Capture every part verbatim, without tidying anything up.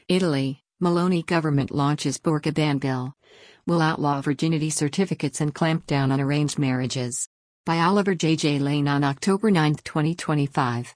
Italy, Meloni government launches burqa ban bill. Will outlaw virginity certificates and clamp down on arranged marriages. By Oliver J. J. Lane on October ninth, twenty twenty-five.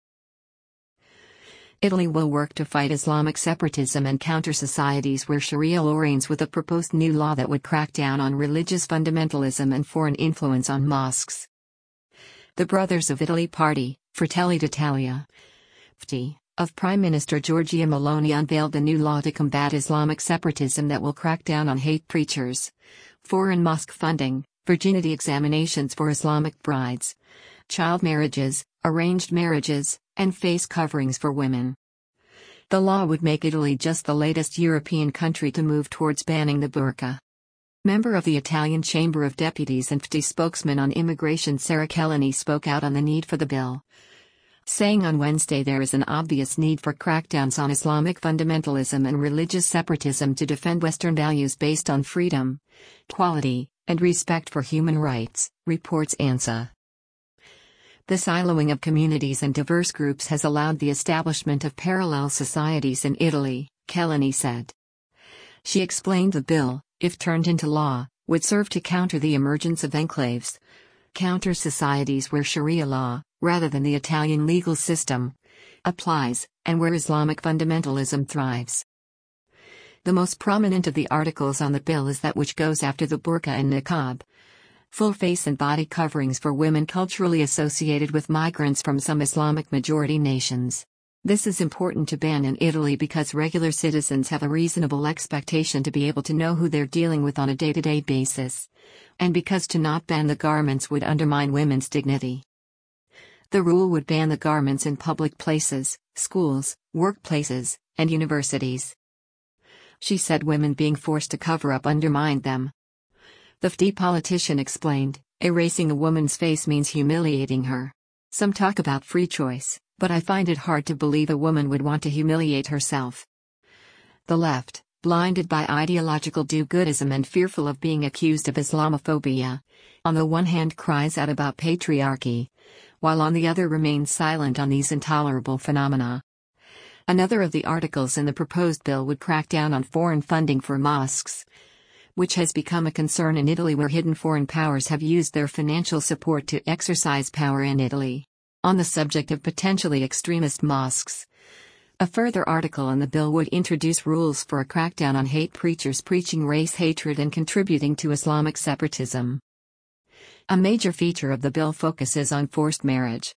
Italy will work to fight Islamic separatism and counter societies where Sharia law reigns with a proposed new law that would crack down on religious fundamentalism and foreign influence on mosques. The Brothers of Italy Party, Fratelli d'Italia, F T, of Prime Minister Giorgia Meloni unveiled a new law to combat Islamic separatism that will crack down on hate preachers, foreign mosque funding, virginity examinations for Islamic brides, child marriages, arranged marriages, and face coverings for women. The law would make Italy just the latest European country to move towards banning the burqa. Member of the Italian Chamber of Deputies and F T spokesman on immigration Sara Kelleny spoke out on the need for the bill, saying on Wednesday there is an obvious need for crackdowns on Islamic fundamentalism and religious separatism to defend Western values based on freedom, equality, and respect for human rights, reports ANSA. The siloing of communities and diverse groups has allowed the establishment of parallel societies in Italy, Kelleny said. She explained the bill, if turned into law, would serve to counter the emergence of enclaves, counter societies where Sharia law, rather than the Italian legal system, applies, and where Islamic fundamentalism thrives. The most prominent of the articles on the bill is that which goes after the burqa and niqab, full face and body coverings for women culturally associated with migrants from some Islamic majority nations. This is important to ban in Italy because regular citizens have a reasonable expectation to be able to know who they're dealing with on a day-to-day basis, and because to not ban the garments would undermine women's dignity. The rule would ban the garments in public places, schools, workplaces, and universities. She said women being forced to cover up undermined them. The F D politician explained, erasing a woman's face means humiliating her. Some talk about free choice, but I find it hard to believe a woman would want to humiliate herself. The left, blinded by ideological do-goodism and fearful of being accused of Islamophobia, on the one hand cries out about patriarchy, while on the other remains silent on these intolerable phenomena. Another of the articles in the proposed bill would crack down on foreign funding for mosques, which has become a concern in Italy where hidden foreign powers have used their financial support to exercise power in Italy. On the subject of potentially extremist mosques, a further article in the bill would introduce rules for a crackdown on hate preachers preaching race hatred and contributing to Islamic separatism. A major feature of the bill focuses on forced marriage.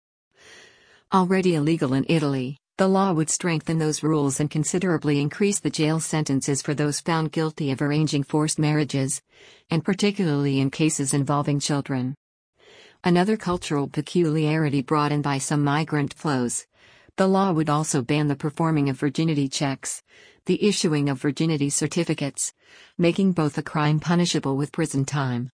Already illegal in Italy, the law would strengthen those rules and considerably increase the jail sentences for those found guilty of arranging forced marriages, and particularly in cases involving children. Another cultural peculiarity brought in by some migrant flows, the law would also ban the performing of virginity checks, the issuing of virginity certificates, making both a crime punishable with prison time.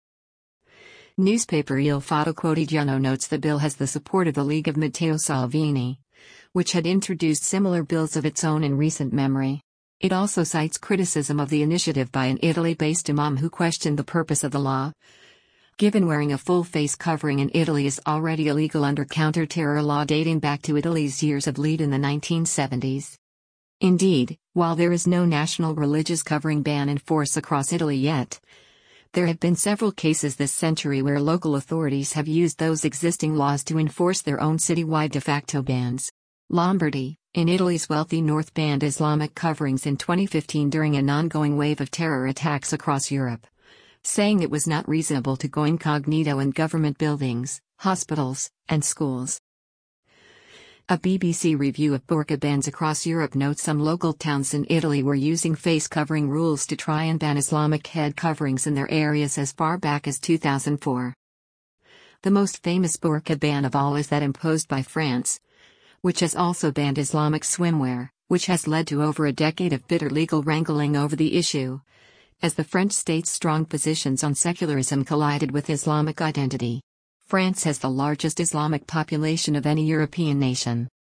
Newspaper Il Fatto Quotidiano notes the bill has the support of the League of Matteo Salvini, which had introduced similar bills of its own in recent memory. It also cites criticism of the initiative by an Italy-based imam who questioned the purpose of the law, given wearing a full face covering in Italy is already illegal under counter-terror law dating back to Italy's years of lead in the nineteen seventies. Indeed, while there is no national religious covering ban in force across Italy yet, there have been several cases this century where local authorities have used those existing laws to enforce their own citywide de facto bans. Lombardy, in Italy's wealthy north, banned Islamic coverings in twenty fifteen during an ongoing wave of terror attacks across Europe, saying it was not reasonable to go incognito in government buildings, hospitals, and schools. A B B C review of burqa bans across Europe notes some local towns in Italy were using face covering rules to try and ban Islamic head coverings in their areas as far back as two thousand four. The most famous burqa ban of all is that imposed by France, which has also banned Islamic swimwear, which has led to over a decade of bitter legal wrangling over the issue, as the French state's strong positions on secularism collided with Islamic identity. France has the largest Islamic population of any European nation.